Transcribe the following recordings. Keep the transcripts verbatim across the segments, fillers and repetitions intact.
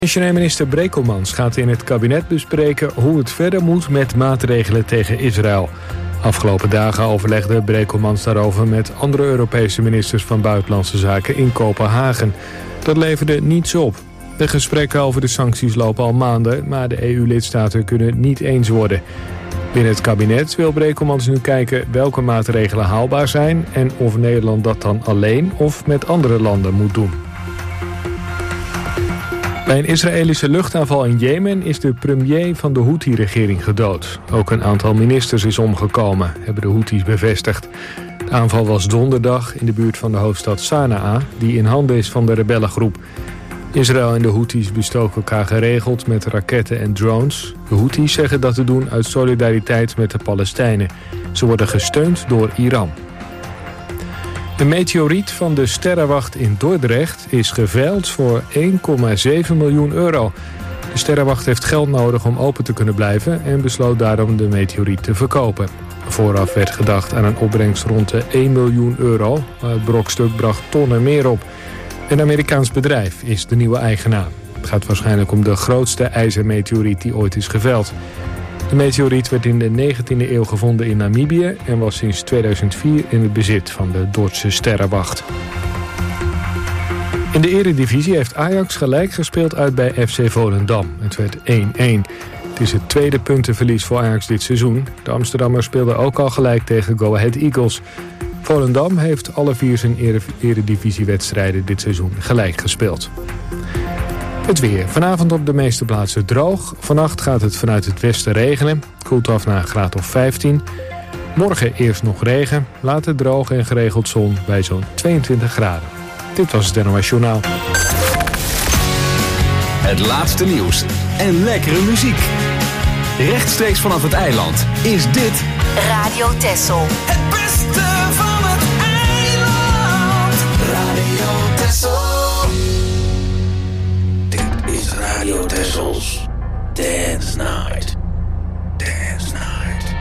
Demissionair minister Brekelmans gaat in het kabinet bespreken hoe het verder moet met maatregelen tegen Israël. Afgelopen dagen overlegde Brekelmans daarover met andere Europese ministers van Buitenlandse Zaken in Kopenhagen. Dat leverde niets op. De gesprekken over de sancties lopen al maanden, maar de E U-lidstaten kunnen het niet eens worden. Binnen het kabinet wil Brekelmans nu kijken welke maatregelen haalbaar zijn en of Nederland dat dan alleen of met andere landen moet doen. Bij een Israëlische luchtaanval in Jemen is de premier van de Houthi-regering gedood. Ook een aantal ministers is omgekomen, hebben de Houthis bevestigd. De aanval was donderdag in de buurt van de hoofdstad Sanaa, die in handen is van de rebellengroep. Israël en de Houthis bestoken elkaar geregeld met raketten en drones. De Houthis zeggen dat te doen uit solidariteit met de Palestijnen. Ze worden gesteund door Iran. Een meteoriet van de Sterrenwacht in Dordrecht is geveild voor één komma zeven miljoen euro. De Sterrenwacht heeft geld nodig om open te kunnen blijven en besloot daarom de meteoriet te verkopen. Vooraf werd gedacht aan een opbrengst rond de één miljoen euro, maar het brokstuk bracht tonnen meer op. Een Amerikaans bedrijf is de nieuwe eigenaar. Het gaat waarschijnlijk om de grootste ijzermeteoriet die ooit is geveild. De meteoriet werd in de negentiende eeuw gevonden in Namibië en was sinds tweeduizend vier in het bezit van de Dordtse Sterrenwacht. In de Eredivisie heeft Ajax gelijk gespeeld uit bij F C Volendam. Het werd één-één. Het is het tweede puntenverlies voor Ajax dit seizoen. De Amsterdammers speelden ook al gelijk tegen Go Ahead Eagles. Volendam heeft alle vier zijn Eredivisiewedstrijden dit seizoen gelijk gespeeld. Het weer. Vanavond op de meeste plaatsen droog. Vannacht gaat het vanuit het westen regenen. Koelt af naar een graad of vijftien. Morgen eerst nog regen. Later droog en geregeld zon bij zo'n tweeëntwintig graden. Dit was het N O S Journaal. Het laatste nieuws en lekkere muziek. Rechtstreeks vanaf het eiland is dit Radio Texel. Het beste van het eiland. Radio Texel. Dit is Radio Texels Dance Night. Dance Night.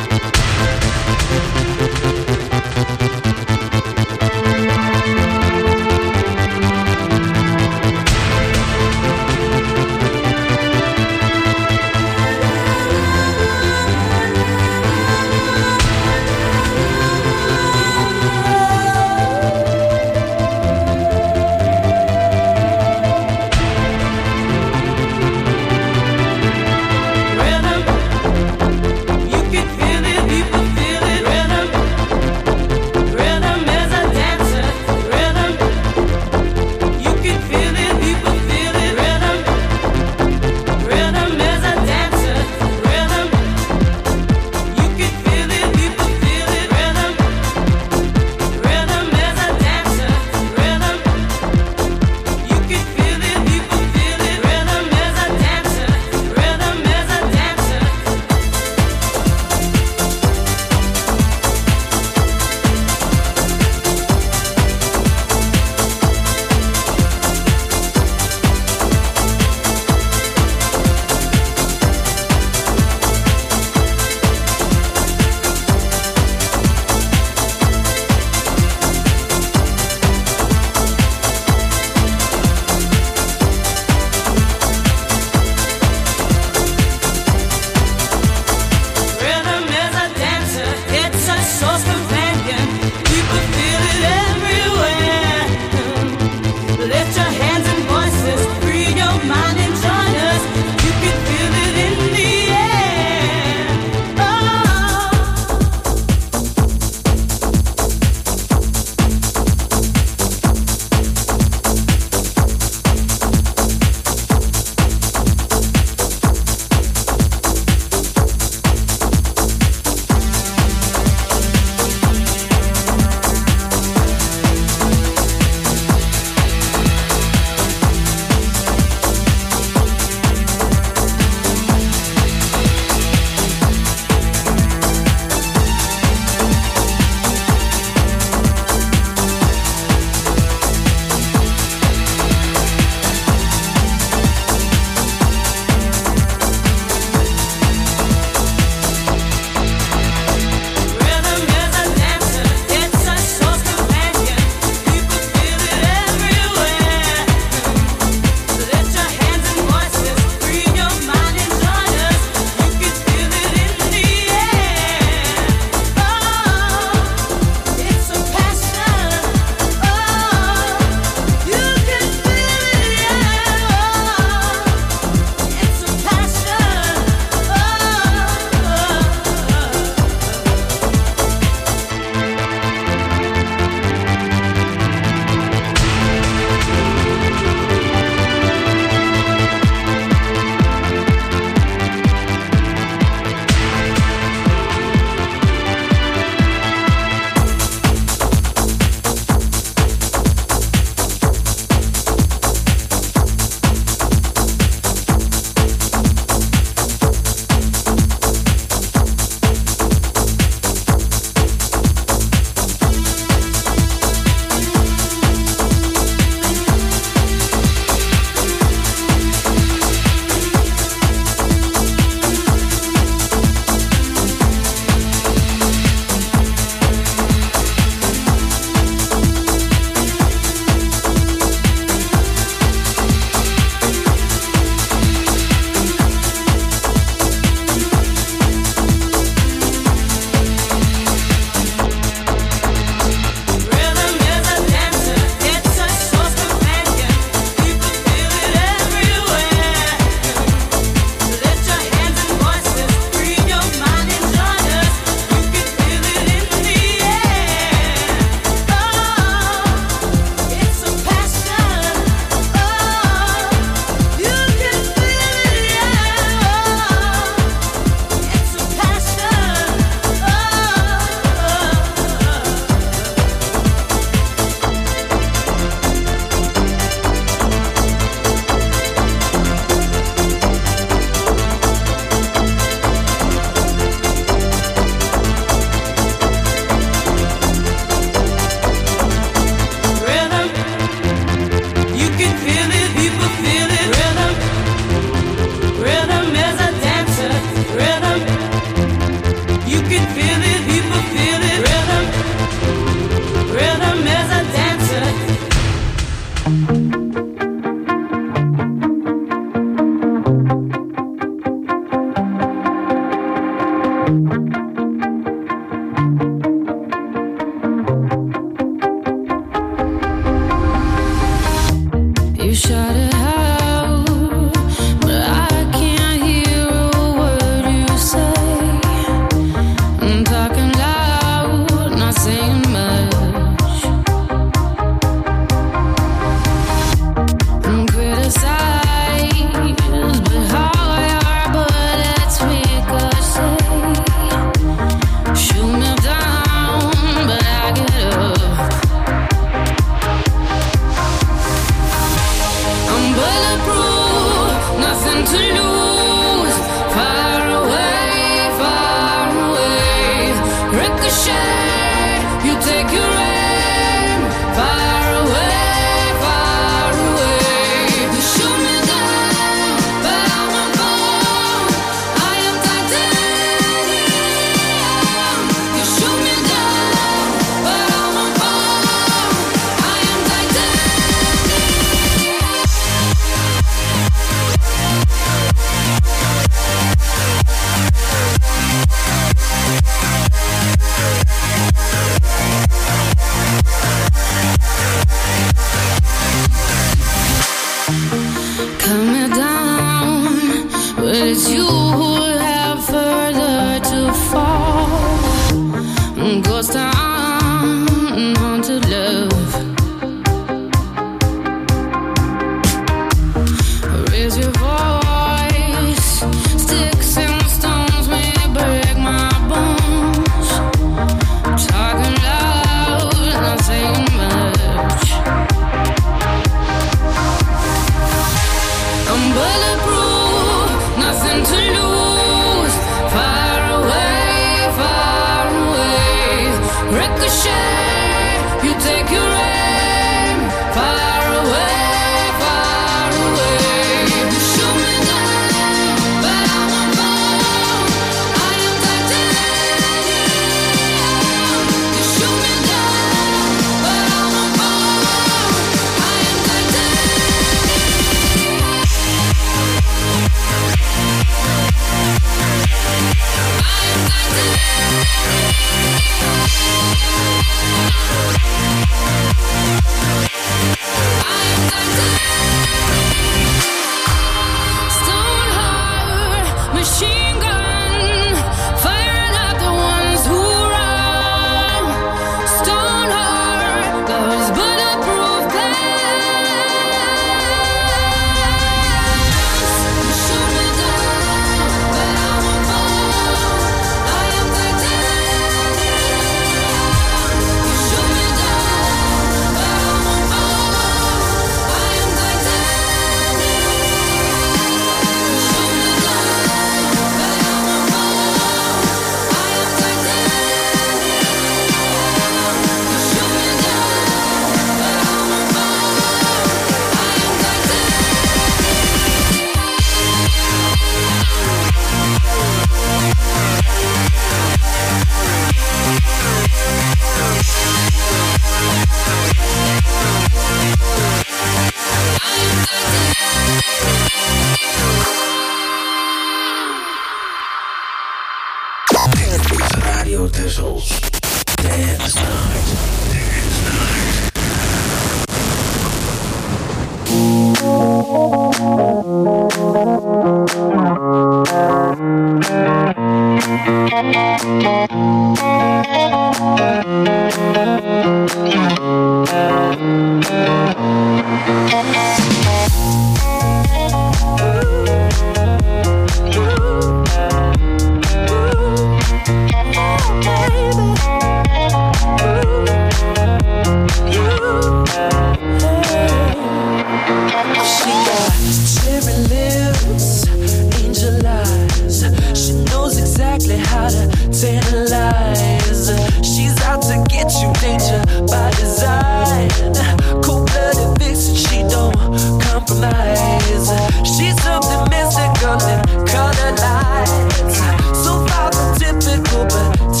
She's something mystical and color lights, so far from typical, but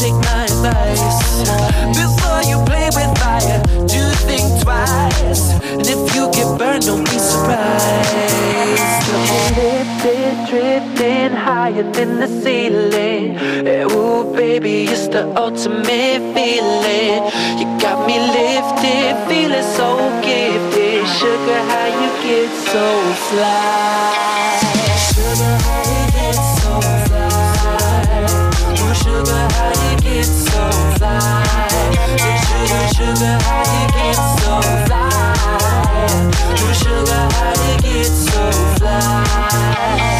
ceiling. Ooh, baby, it's the ultimate feeling. You got me lifted, feeling so gifted. Sugar, how you get so fly? Sugar, how you get so fly? Ooh, sugar, how you get so fly? Sugar, sugar, how you get so fly? Ooh, sugar, how you get so fly?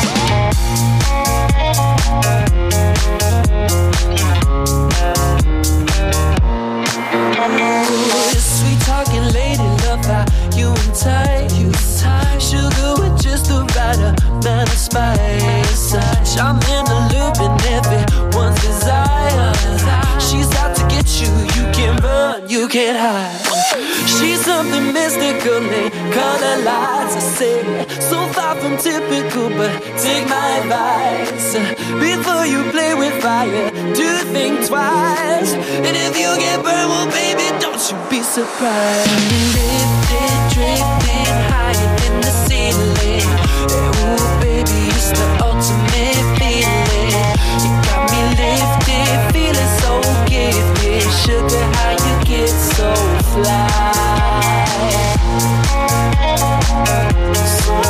Ooh, sweet talking lady, love how you and tight, you tight. Sugar with just the right amount of spice. I'm in the loop and everyone's desire. She's out to get you, you can't run, you can't hide. She's something mystical, they color lights. I say, so far from typical, but take my advice. Before you play with fire, do think twice. And if you get burned, well, baby, don't you be surprised. Lifted, drifting higher than the ceiling. Ooh, baby, it's the ultimate feeling. You got me lifted, feeling so gifted. Sugar, how you get so fly? So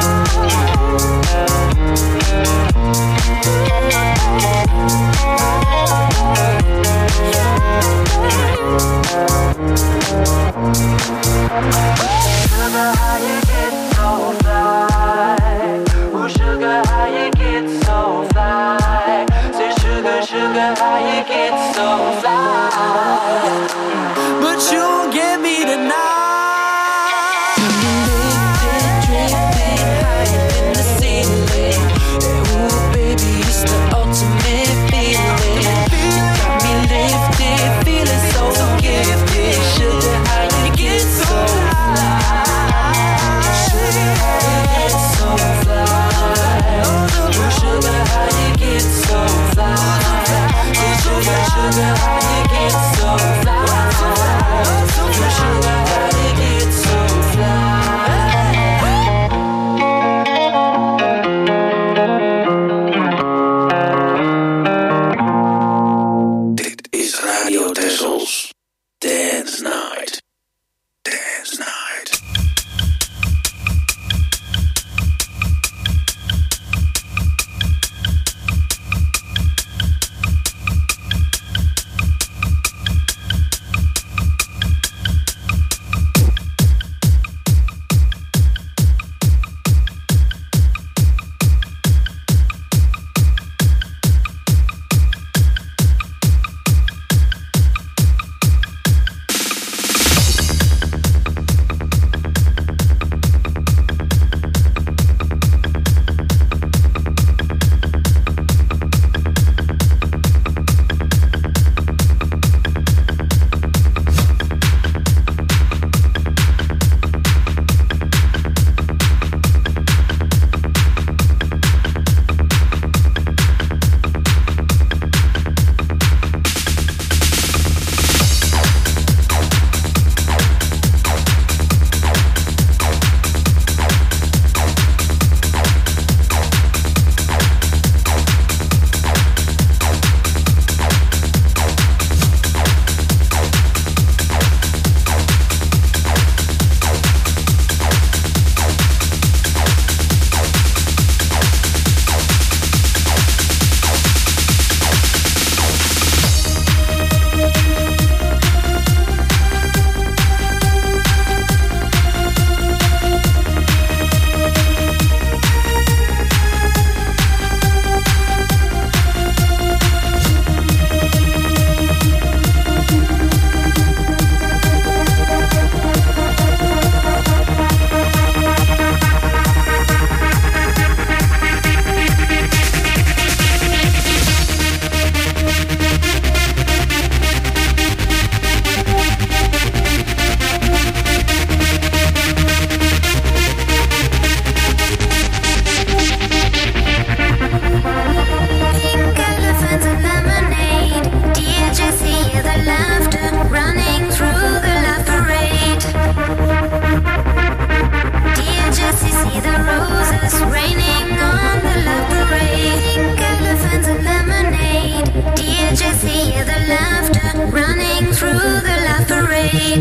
Sugar, how you get so fly? Ooh, sugar, how you get so fly? Say, sugar, sugar, how you get so fly? But you won't get me tonight. Lifted, drifting higher than the ceiling. Ooh, baby, it's the ultimate feeling. You got me lifted, feeling so gifted. Sugar, how you get so fly? Sugar, how you get so fly? Ooh, sugar, how you get so fly? Sugar, sugar, how you get so fly? Ooh, sugar, how you get so fly? Dit is Radio Tessels Dance Night. Dance Night.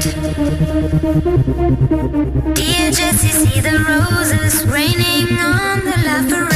Dear Jessie, see the roses raining on the La Parade.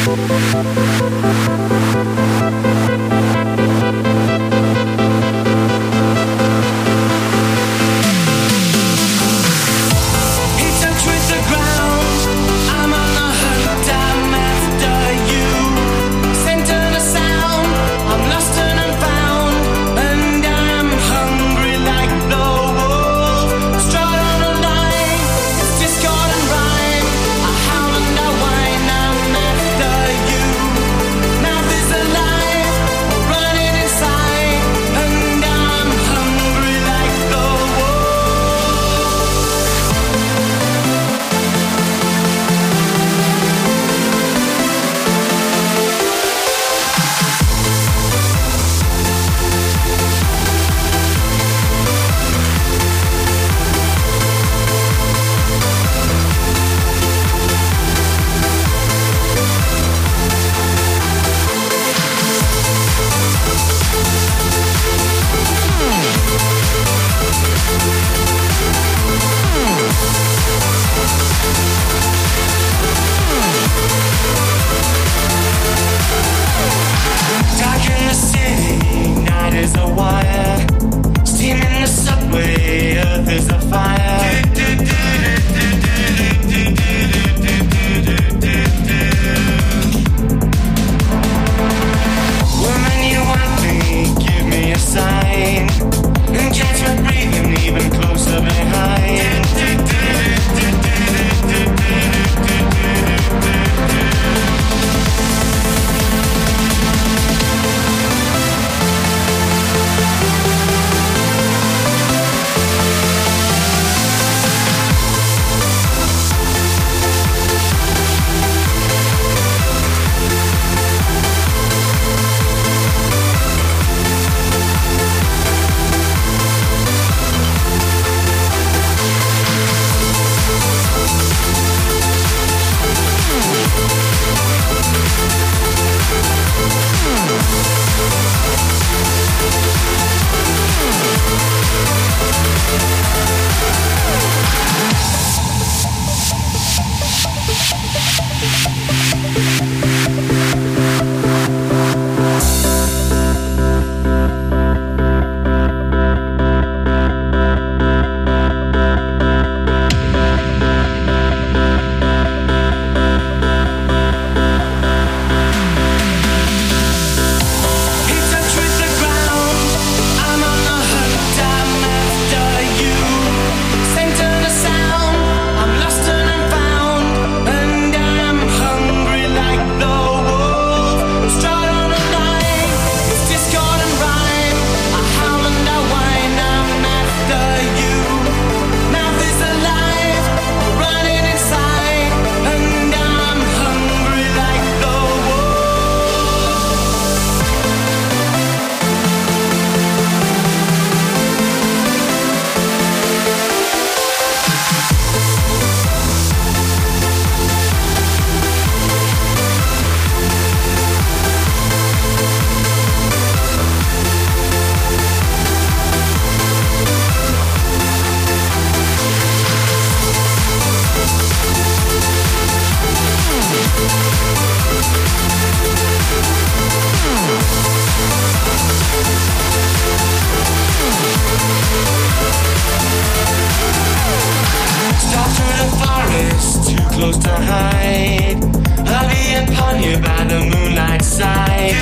close to hide. I'll be upon you by the moonlight side.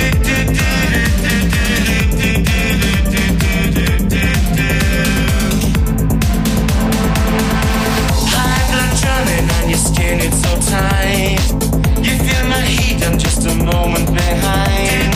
High blood drumming on your skin, it's so tight. You feel my heat, I'm just a moment behind.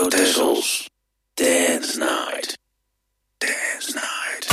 Radio Texels. Dance Night. Dance Night.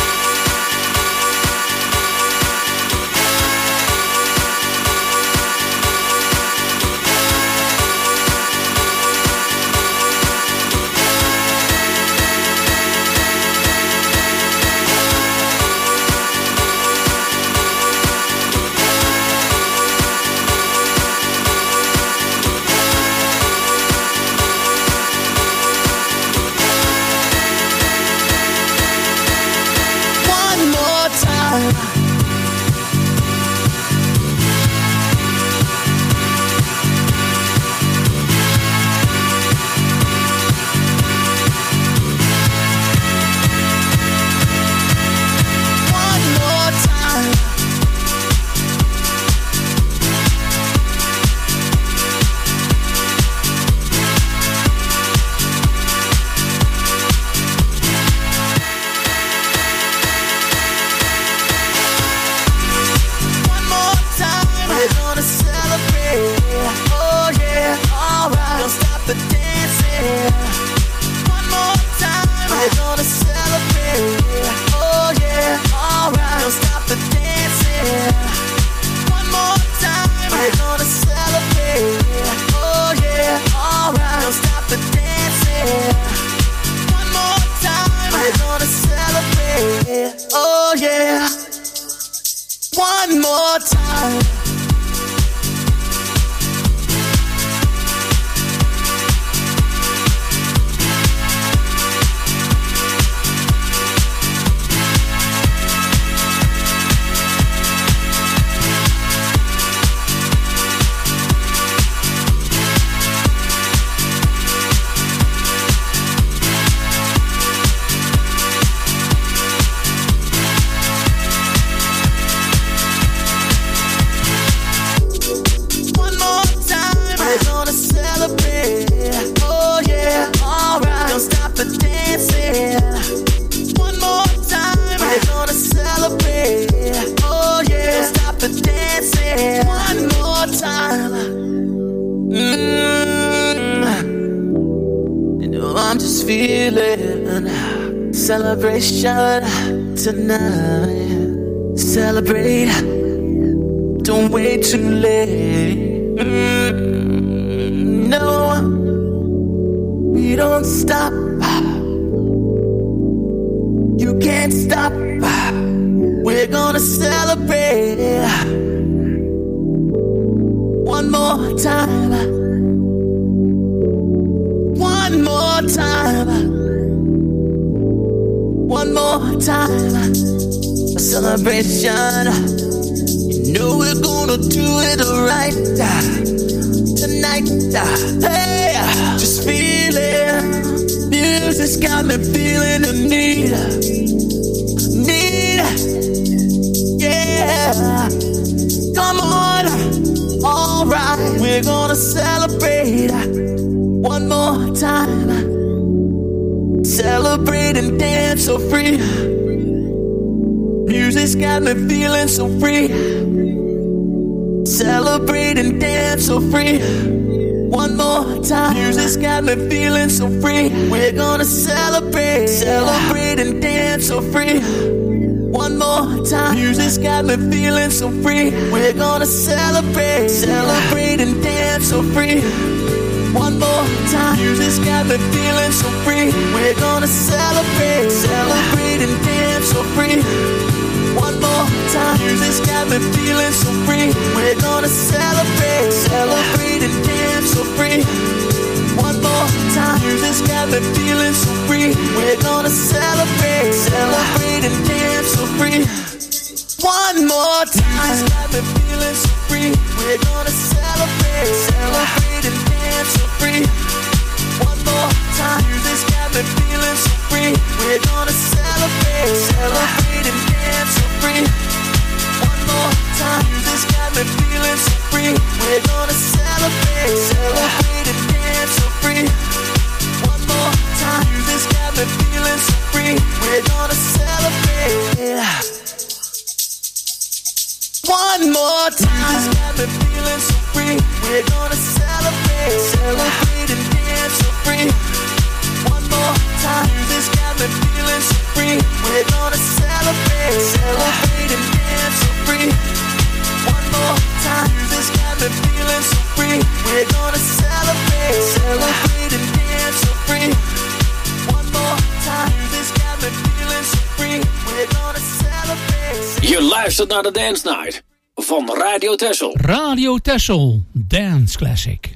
Celebration tonight. Celebrate. Don't wait too late. Mm, no, we don't stop. You can't stop. We're gonna celebrate. One more time. One more time. One more time, a celebration. You know we're gonna do it right tonight. Hey, just feel it. Music's got me feeling the need, need. Yeah, come on, all right. We're gonna celebrate one more time. Celebrate and dance so free. Music's got me feeling so free. Celebrate and dance so free. One more time. Music's got me feeling so free. We're gonna celebrate. Celebrate and dance so free. One more time. Music's got me feeling so free. We're gonna celebrate. Celebrate and dance so free. One more time. Music's got me feeling so free. We're gonna celebrate. Celebrate and dance so free. One more time. Music's got me feeling so free. We're gonna celebrate. Celebrate and dance so free. One more time. Music's got me feeling so free. We're gonna celebrate. Celebrate and dance so free. One more time. Music's got me feeling so free. We're gonna celebrate. Celebrate and dance so free. One more time. Music's got me feeling so free. We're gonna celebrate. Celebrate and dance so free. One more time. Music's got me feeling so free. We're gonna celebrate. Celebrate and dance so free. One more time. Music's got me feeling so free. We're gonna celebrate. One more time. Music's got me feeling so free. We're gonna celebrate. Celebrate and dance so free. luistert naar de Dance Night van Radio Texel. Radio Texel, Dance Classic.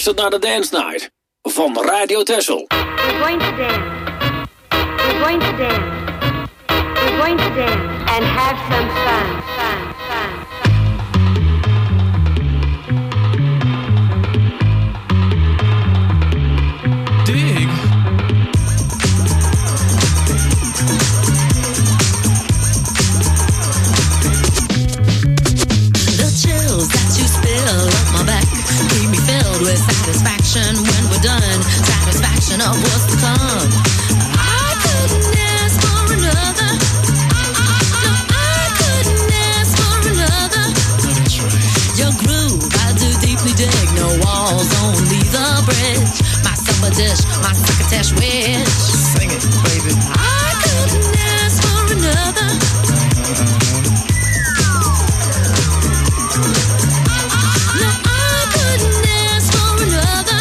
luistert naar de Dance Night van Radio Texel. We're going to dance. We're going to dance. We're going to dance and have some fun. Fun, fun. Dig. The chills that you spill up my back keep me filled with satisfaction when we're done. Satisfaction of what's to come. I couldn't ask for another. No, I couldn't ask for another. That's right. Your groove, I do deeply dig. No walls, only the bridge. My supper dish, my succotash wish. Sing it, baby. I couldn't ask for another. No, I couldn't ask for another.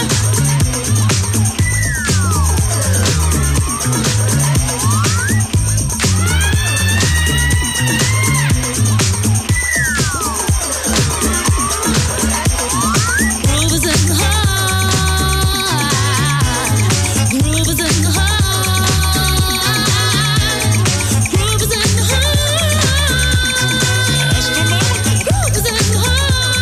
Groove is in the heart. Groove is in the heart. Groove is in the heart. Groove is in the heart.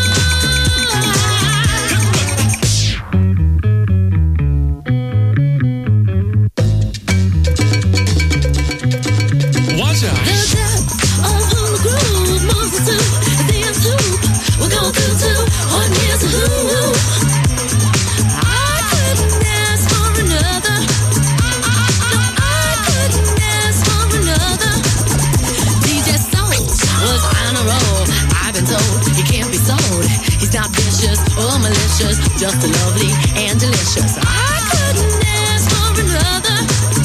Watch out. The depth of who the groove moves us to is the end hoop. We'll go through to one here's a who. I couldn't ask for another. No, I couldn't ask for another. D J Soul was on a roll. I've been told he can't be sold. He's not vicious or malicious, just lovely and delicious. I couldn't ask for another.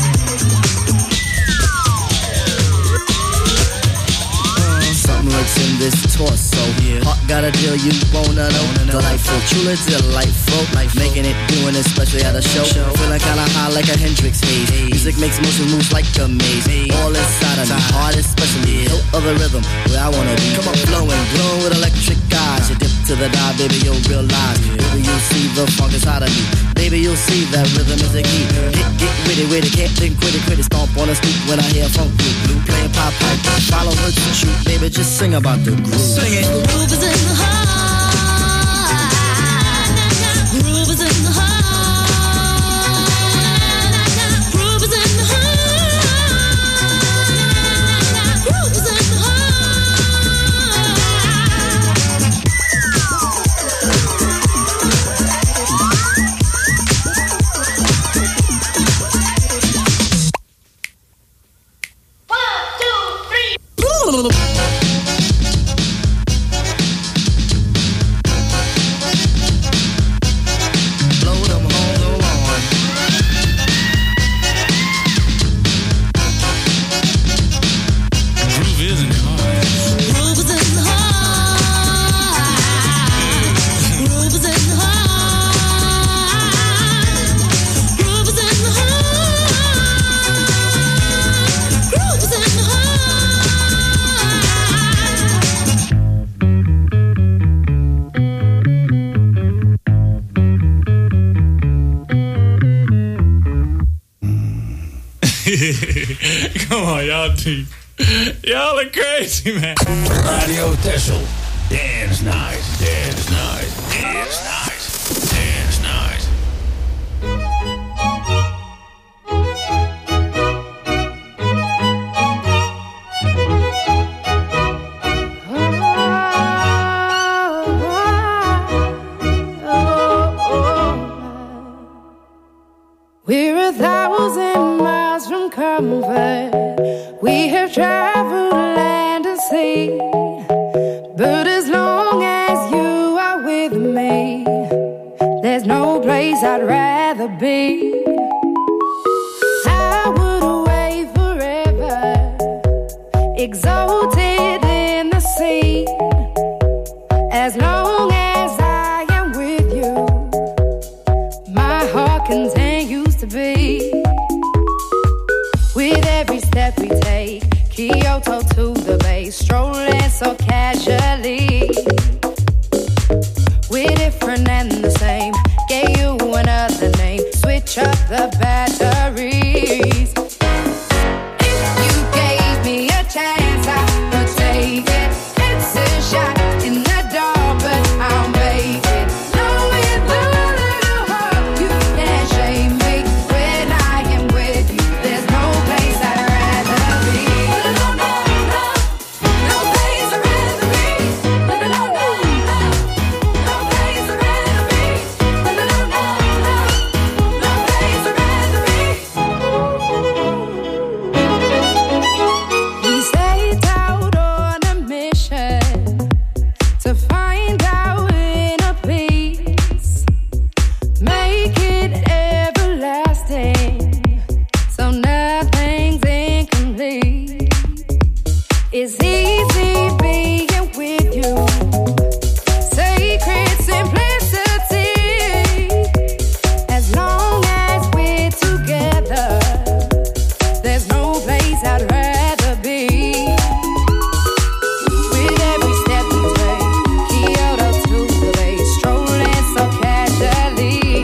Something lurks in this torso. Heart got a deal you wanna know. Delightful, truly delightful. Life making it, doing it, especially at a show. Feeling kinda high like a Hendrix haze. Music makes motion moves like a maze. All inside of me, heart especially. Hilt of the rhythm, where I wanna be. Come on, flowing, glowing with electric eyes. You dip to the dive, baby, you'll realize. Baby, you'll see the funk inside of me. Baby, you'll see that rhythm is the key. Get, get witty, witty, can't think, quitty, quitty. Stomp on the stoop when I hear funk blue. Blue playing pop pipe, follow her to shoot. Baby, just sing about the groove. Sing it. Groove is in the heart. Groove is in the heart. Groove is in the heart. Groove is in the Blow them horns on. Groove is in the heart. Groove is in the heart. Groove is in the heart. Groove is in the heart. Groove is in the heart. Come on, y'all deep. Y'all are crazy, man. Radio Texel. Dance Night, Dance Night, Dance Night, Dance Night. We're a thousand miles from comfort. We have traveled land and sea. But as long as you are with me, there's no place I'd rather be. I would away forever, exalted in the sea. As long as I am with you, my heart continues to beat. With every step we take, Kyoto to the bay, strolling so casually. We're different and the same, gave switch up the batteries. If you gave me a chance, I would take it. It's a shot in the dark, but I'll make it. Knowing the little hope you can't shame me. When I am with you, there's no place I'd rather be. No, no, no, no place I'd rather be. No, no, no, no, no place I'd rather be. No, no, no, no, no place I'd rather be. We set out on a mission to find our inner peace, make it everlasting, so nothing's incomplete. It's easy being with you, sacred simplicity. As long as we're together, there's no place I'd rather be. With every step we take, Kyoto to the bay, strolling so casually.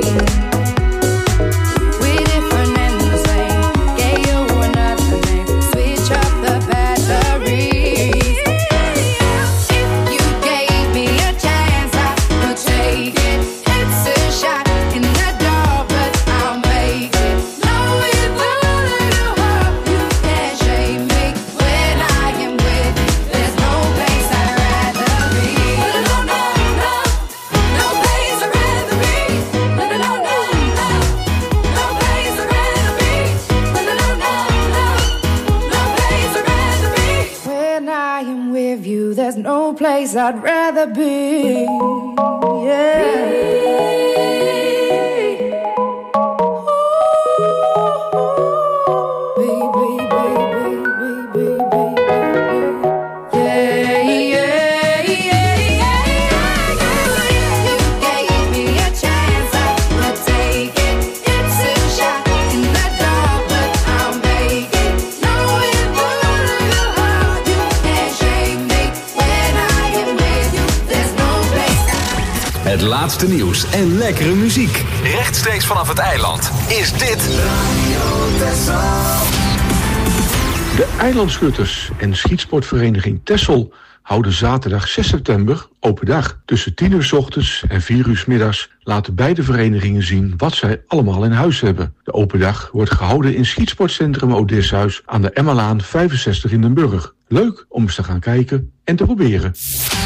We're different and the same, gave you another name, switch up the batteries. If you gave me a chance, I would take it. It's a shot in the dark, but I'll make it. Knowing the little hope you can't shame me. When I am with you, there's no place I'd rather be. No, no, no, no place I'd rather be. No, no, no, no, no place I'd rather be. No, no, no, no, no place I'd rather be. When I am with you, there's no place I'd rather be. Yeah. Het laatste nieuws en lekkere muziek. Rechtstreeks vanaf het eiland is dit De eilandschutters en schietsportvereniging Texel houden zaterdag zes september open dag. Tussen tien uur 's ochtends en vier uur 's middags laten beide verenigingen zien wat zij allemaal in huis hebben. De open dag wordt gehouden in schietsportcentrum Odysseus aan de Emmalaan vijfenzestig in Den Burg. Leuk om eens te gaan kijken en te proberen.